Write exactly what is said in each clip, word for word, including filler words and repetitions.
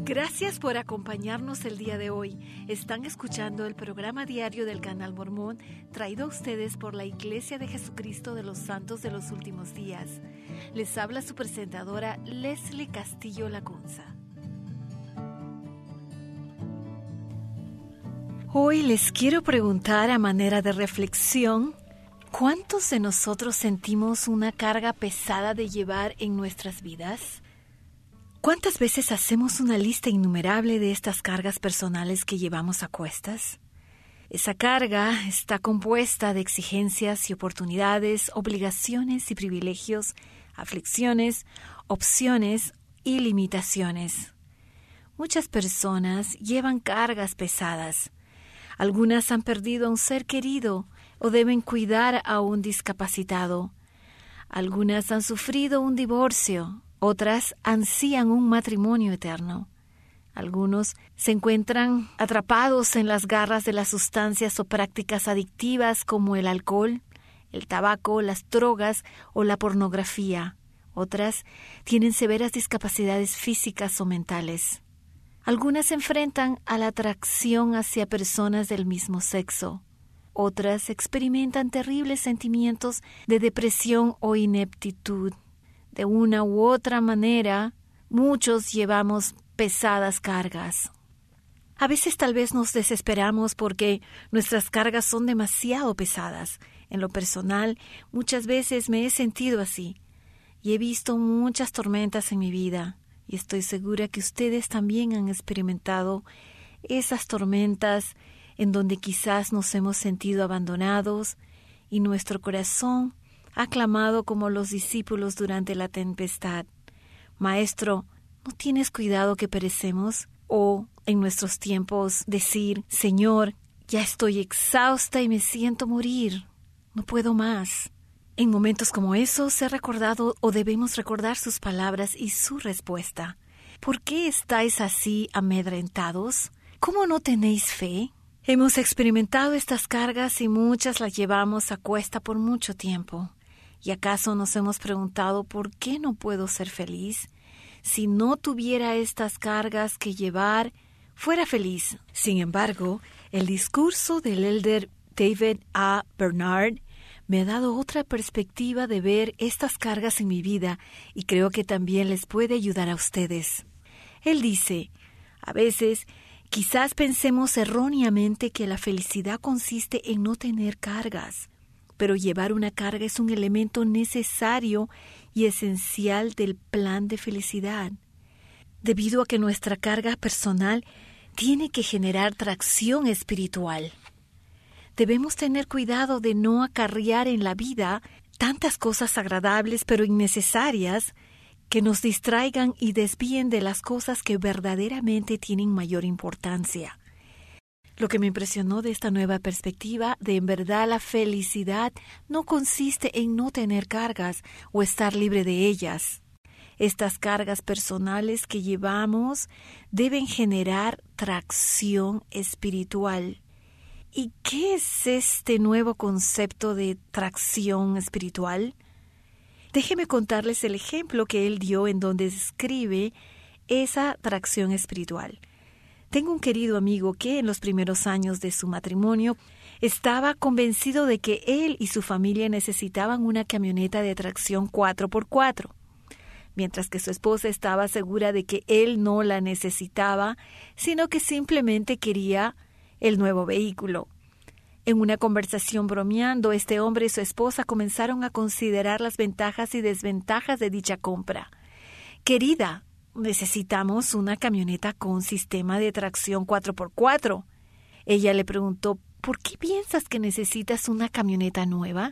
Gracias por acompañarnos el día de hoy. Están escuchando el programa diario del Canal Mormón, traído a ustedes por la Iglesia de Jesucristo de los Santos de los Últimos Días. Les habla su presentadora Leslie Castillo Lacunza. Hoy les quiero preguntar a manera de reflexión, ¿cuántos de nosotros sentimos una carga pesada de llevar en nuestras vidas? ¿Cuántas veces hacemos una lista innumerable de estas cargas personales que llevamos a cuestas? Esa carga está compuesta de exigencias y oportunidades, obligaciones y privilegios, aflicciones, opciones y limitaciones. Muchas personas llevan cargas pesadas. Algunas han perdido a un ser querido o deben cuidar a un discapacitado. Algunas han sufrido un divorcio. Otras ansían un matrimonio eterno. Algunos se encuentran atrapados en las garras de las sustancias o prácticas adictivas como el alcohol, el tabaco, las drogas o la pornografía. Otras tienen severas discapacidades físicas o mentales. Algunas se enfrentan a la atracción hacia personas del mismo sexo. Otras experimentan terribles sentimientos de depresión o ineptitud. De una u otra manera, muchos llevamos pesadas cargas. A veces tal vez nos desesperamos porque nuestras cargas son demasiado pesadas. En lo personal, muchas veces me he sentido así y he visto muchas tormentas en mi vida y estoy segura que ustedes también han experimentado esas tormentas en donde quizás nos hemos sentido abandonados y nuestro corazón ha clamado como los discípulos durante la tempestad. Maestro, ¿no tienes cuidado que perecemos? O en nuestros tiempos decir, Señor, ya estoy exhausta y me siento morir. No puedo más. En momentos como esos he recordado o debemos recordar sus palabras y su respuesta. ¿Por qué estáis así amedrentados? ¿Cómo no tenéis fe? Hemos experimentado estas cargas y muchas las llevamos a cuesta por mucho tiempo. ¿Y acaso nos hemos preguntado por qué no puedo ser feliz? Si no tuviera estas cargas que llevar, fuera feliz. Sin embargo, el discurso del elder David A. Bernard me ha dado otra perspectiva de ver estas cargas en mi vida y creo que también les puede ayudar a ustedes. Él dice, a veces quizás pensemos erróneamente que la felicidad consiste en no tener cargas. Pero llevar una carga es un elemento necesario y esencial del plan de felicidad. Debido a que nuestra carga personal tiene que generar tracción espiritual. Debemos tener cuidado de no acarrear en la vida tantas cosas agradables pero innecesarias que nos distraigan y desvíen de las cosas que verdaderamente tienen mayor importancia. Lo que me impresionó de esta nueva perspectiva de en verdad la felicidad no consiste en no tener cargas o estar libre de ellas. Estas cargas personales que llevamos deben generar tracción espiritual. ¿Y qué es este nuevo concepto de tracción espiritual? Déjenme contarles el ejemplo que él dio en donde describe esa tracción espiritual. Tengo un querido amigo que en los primeros años de su matrimonio estaba convencido de que él y su familia necesitaban una camioneta de tracción cuatro por cuatro, mientras que su esposa estaba segura de que él no la necesitaba, sino que simplemente quería el nuevo vehículo. En una conversación bromeando, este hombre y su esposa comenzaron a considerar las ventajas y desventajas de dicha compra. Querida, necesitamos una camioneta con sistema de tracción cuatro por cuatro. Ella le preguntó, ¿por qué piensas que necesitas una camioneta nueva?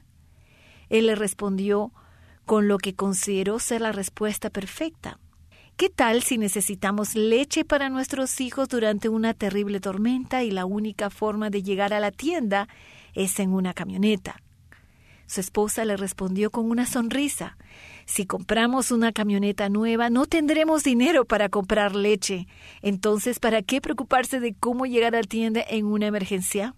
Él le respondió con lo que consideró ser la respuesta perfecta. ¿Qué tal si necesitamos leche para nuestros hijos durante una terrible tormenta y la única forma de llegar a la tienda es en una camioneta? Su esposa le respondió con una sonrisa. Si compramos una camioneta nueva, no tendremos dinero para comprar leche. Entonces, ¿para qué preocuparse de cómo llegar a la tienda en una emergencia?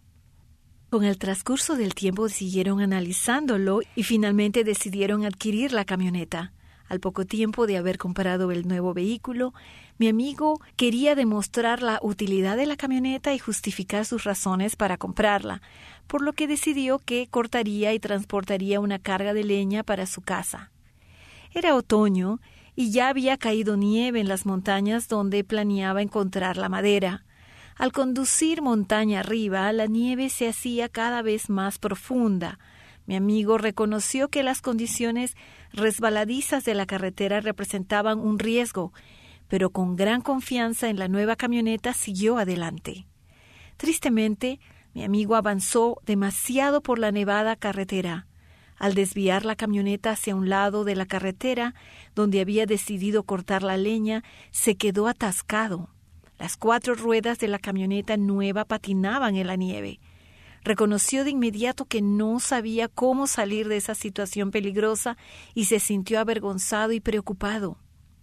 Con el transcurso del tiempo siguieron analizándolo y finalmente decidieron adquirir la camioneta. Al poco tiempo de haber comprado el nuevo vehículo, mi amigo quería demostrar la utilidad de la camioneta y justificar sus razones para comprarla, por lo que decidió que cortaría y transportaría una carga de leña para su casa. Era otoño y ya había caído nieve en las montañas donde planeaba encontrar la madera. Al conducir montaña arriba, la nieve se hacía cada vez más profunda. Mi amigo reconoció que las condiciones resbaladizas de la carretera representaban un riesgo, pero con gran confianza en la nueva camioneta siguió adelante. Tristemente, mi amigo avanzó demasiado por la nevada carretera. Al desviar la camioneta hacia un lado de la carretera, donde había decidido cortar la leña, se quedó atascado. Las cuatro ruedas de la camioneta nueva patinaban en la nieve. Reconoció de inmediato que no sabía cómo salir de esa situación peligrosa y se sintió avergonzado y preocupado.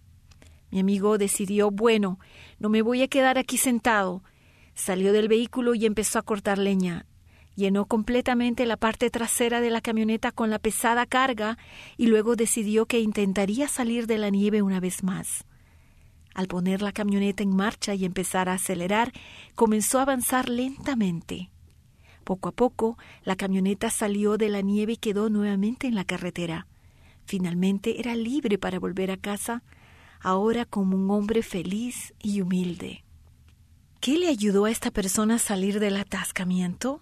Mi amigo decidió, bueno, no me voy a quedar aquí sentado. Salió del vehículo y empezó a cortar leña. Llenó completamente la parte trasera de la camioneta con la pesada carga y luego decidió que intentaría salir de la nieve una vez más. Al poner la camioneta en marcha y empezar a acelerar, comenzó a avanzar lentamente. Poco a poco, la camioneta salió de la nieve y quedó nuevamente en la carretera. Finalmente era libre para volver a casa, ahora como un hombre feliz y humilde. ¿Qué le ayudó a esta persona a salir del atascamiento?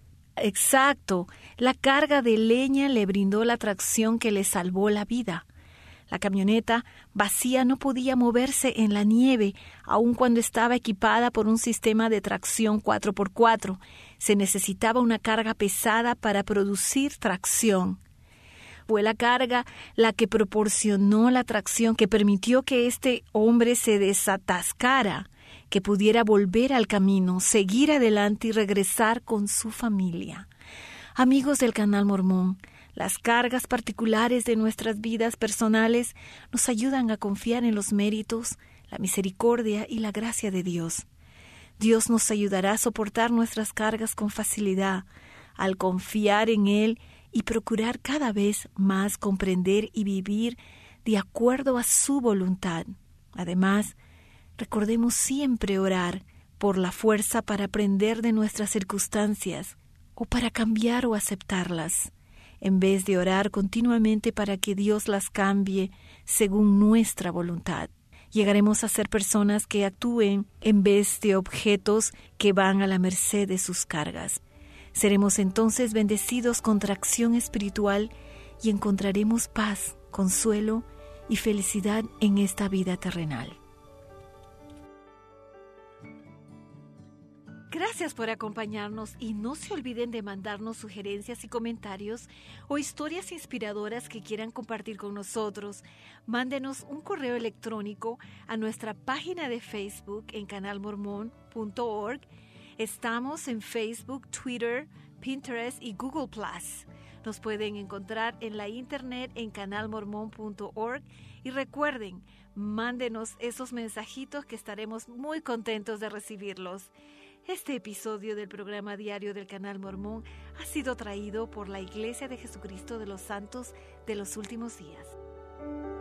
Exacto, la carga de leña le brindó la tracción que le salvó la vida. La camioneta vacía no podía moverse en la nieve, aun cuando estaba equipada por un sistema de tracción cuatro por cuatro. Se necesitaba una carga pesada para producir tracción. Fue la carga la que proporcionó la tracción que permitió que este hombre se desatascara, que pudiera volver al camino, seguir adelante y regresar con su familia. Amigos del Canal Mormón, las cargas particulares de nuestras vidas personales nos ayudan a confiar en los méritos, la misericordia y la gracia de Dios. Dios nos ayudará a soportar nuestras cargas con facilidad, al confiar en Él y procurar cada vez más comprender y vivir de acuerdo a su voluntad. Además, recordemos siempre orar por la fuerza para aprender de nuestras circunstancias o para cambiar o aceptarlas, en vez de orar continuamente para que Dios las cambie según nuestra voluntad. Llegaremos a ser personas que actúen en vez de objetos que van a la merced de sus cargas. Seremos entonces bendecidos con tracción espiritual y encontraremos paz, consuelo y felicidad en esta vida terrenal. Gracias por acompañarnos y no se olviden de mandarnos sugerencias y comentarios o historias inspiradoras que quieran compartir con nosotros. Mándenos un correo electrónico a nuestra página de Facebook en canal mormon punto org. Estamos en Facebook, Twitter, Pinterest y Google plus. Nos pueden encontrar en la internet en canal mormon punto org y recuerden, mándenos esos mensajitos que estaremos muy contentos de recibirlos. Este episodio del programa diario del Canal Mormón ha sido traído por la Iglesia de Jesucristo de los Santos de los Últimos Días.